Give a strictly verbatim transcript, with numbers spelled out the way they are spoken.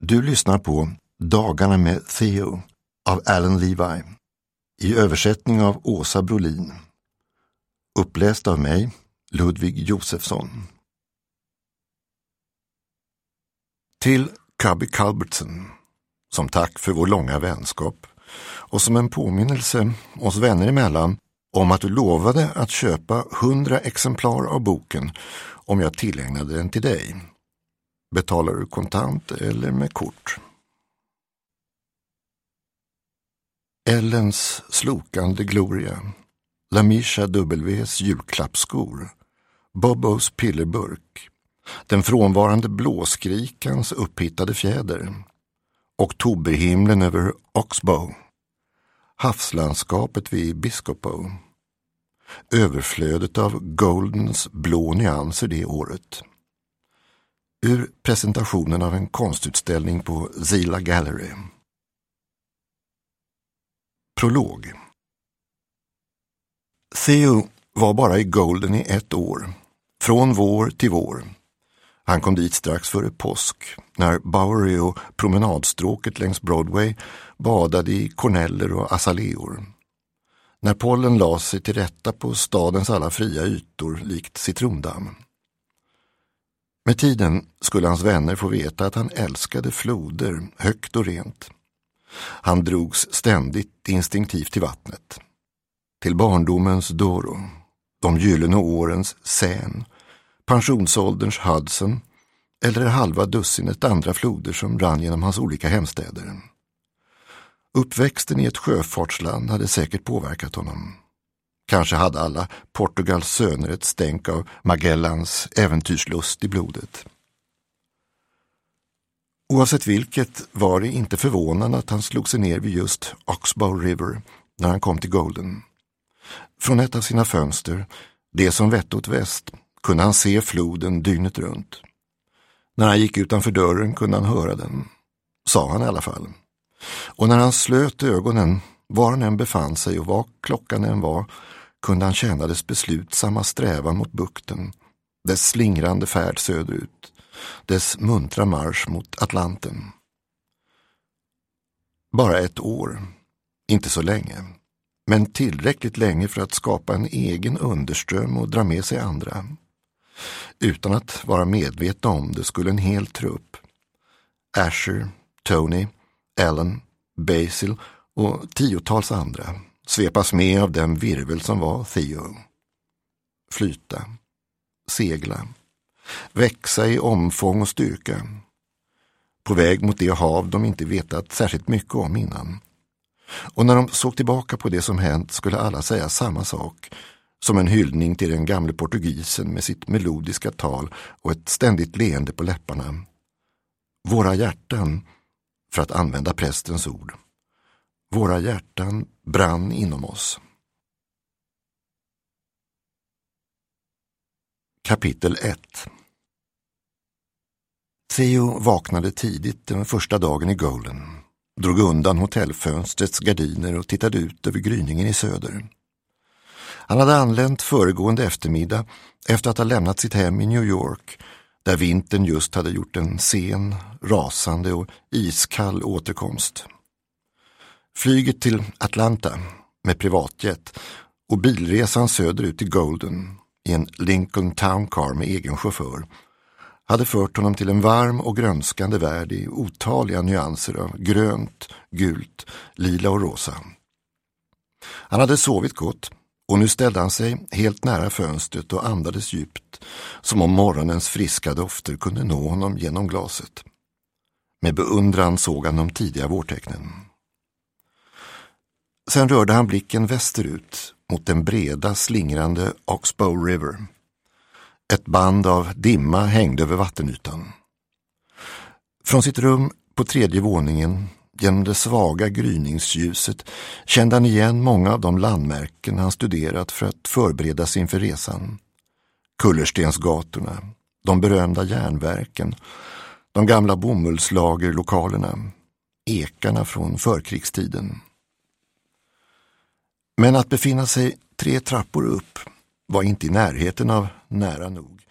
Du lyssnar på Dagarna med Theo av Alan Levi i översättning av Åsa Brolin. Uppläst av mig, Ludvig Josefsson. Till Cubby Culbertson, som tack för vår långa vänskap och som en påminnelse oss vänner emellan om att du lovade att köpa hundra exemplar av boken om jag tillägnade den till dig. Betalar du kontant eller med kort? Ellens slokande gloria, Lamisha W:s julklappsskor, Bobos pillerburk, den frånvarande blåskrikans upphittade fjäder, oktoberhimlen över Oxbow, havslandskapet vid Biscopo, överflödet av Goldens blå nyanser det året. Ur presentationen av en konstutställning på Zila Gallery. Prolog. Theo var bara i Golden i ett år, från vår till vår. Han kom dit strax före påsk, när Bowery och promenadstråket längs Broadway badade i korneller och azaleor. När pollen la sig till rätta på stadens alla fria ytor likt citrondamm. Med tiden skulle hans vänner få veta att han älskade floder, högt och rent. Han drogs ständigt instinktivt till vattnet. Till barndomens Doro, de gyllene årens Seine, pensionsålderns Hudson eller det halva dussinet andra floder som rann genom hans olika hemstäder. Uppväxten i ett sjöfartsland hade säkert påverkat honom. Kanske hade alla Portugals söner ett stänk av Magellans äventyrslust i blodet. Oavsett vilket var det inte förvånande att han slog sig ner vid just Oxbow River när han kom till Golden. Från ett av sina fönster, det som vette åt väst, kunde han se floden dygnet runt. När han gick utanför dörren kunde han höra den, sa han i alla fall. Och när han slöt ögonen, var han än befann sig och vad klockan än var, kunde han känna dess beslutsamma strävan mot bukten, dess slingrande färd söderut, dess muntra marsch mot Atlanten. Bara ett år, inte så länge, men tillräckligt länge för att skapa en egen underström och dra med sig andra. Utan att vara medvetna om det skulle en hel trupp, Asher, Tony, Ellen, Basil och tiotals andra, svepas med av den virvel som var Theo. Flyta, segla, växa i omfång och styrka. På väg mot det hav de inte vetat särskilt mycket om innan. Och när de såg tillbaka på det som hänt skulle alla säga samma sak, som en hyllning till den gamle portugisen med sitt melodiska tal och ett ständigt leende på läpparna. Våra hjärtan, för att använda prästens ord, våra hjärtan brann inom oss. Kapitel ett. Theo vaknade tidigt den första dagen i Golden, drog undan hotellfönstrets gardiner och tittade ut över gryningen i söder. Han hade anlänt föregående eftermiddag efter att ha lämnat sitt hem i New York, där vintern just hade gjort en sen, rasande och iskall återkomst. Flyget till Atlanta med privatjet och bilresan söderut till Golden i en Lincoln Town Car med egen chaufför hade fört honom till en varm och grönskande värld i otaliga nyanser av grönt, gult, lila och rosa. Han hade sovit gott och nu ställde han sig helt nära fönstret och andades djupt, som om morgonens friska dofter kunde nå honom genom glaset. Med beundran såg han de tidiga vårtecknen. Sen rörde han blicken västerut mot den breda, slingrande Oxbow River. Ett band av dimma hängde över vattenytan. Från sitt rum på tredje våningen, genom det svaga gryningsljuset, kände han igen många av de landmärken han studerat för att förbereda sig inför resan. Kullerstensgatorna, de berömda järnverken, de gamla bomullslagerlokalerna, ekarna från förkrigstiden. Men att befinna sig tre trappor upp var inte i närheten av nära nog.